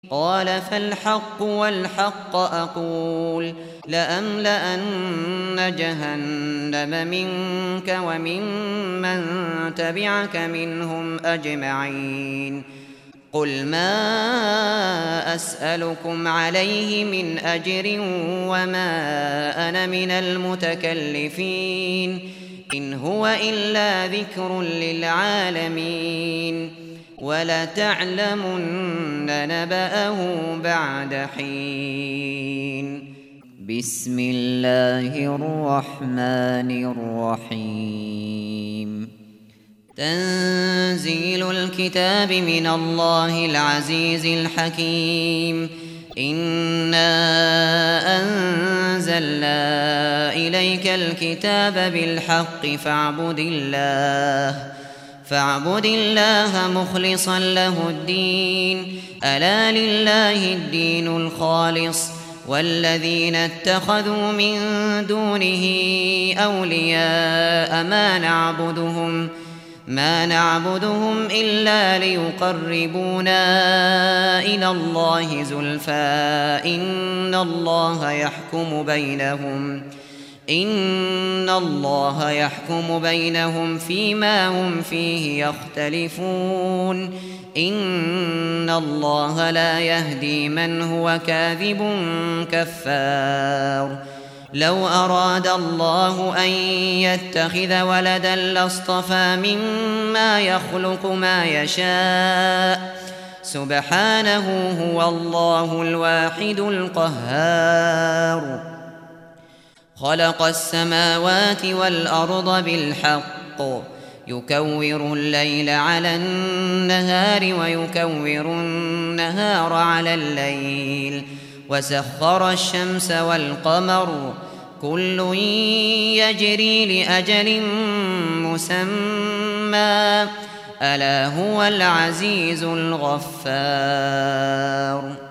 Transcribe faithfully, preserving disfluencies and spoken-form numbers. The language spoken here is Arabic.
قال فالحق والحق أقول لأملأن جهنم منك وممن تبعك منهم أجمعين قل ما أسألكم عليه من أجر وما أنا من المتكلفين إن هو إلا ذكر للعالمين ولتعلمن نبأه بعد حين. بسم الله الرحمن الرحيم. تنزيل الكتاب من الله العزيز الحكيم. إنا أنزلنا إليك الكتاب بالحق فاعبد الله فاعبد الله مخلصا له الدين ألا لله الدين الخالص والذين اتخذوا من دونه أولياء ما نعبدهم ما نعبدهم إلا ليقربونا إلى الله زلفى إن الله يحكم بينهم إن الله يحكم بينهم فيما هم فيه يختلفون إن الله لا يهدي من هو كاذب كفار. لو أراد الله أن يتخذ ولدا لاصطفى مما يخلق ما يشاء سبحانه هو الله الواحد القهار. خلق السماوات والأرض بالحق يكور الليل على النهار ويكور النهار على الليل وسخر الشمس والقمر كل يجري لأجل مسمى ألا هو العزيز الغفار.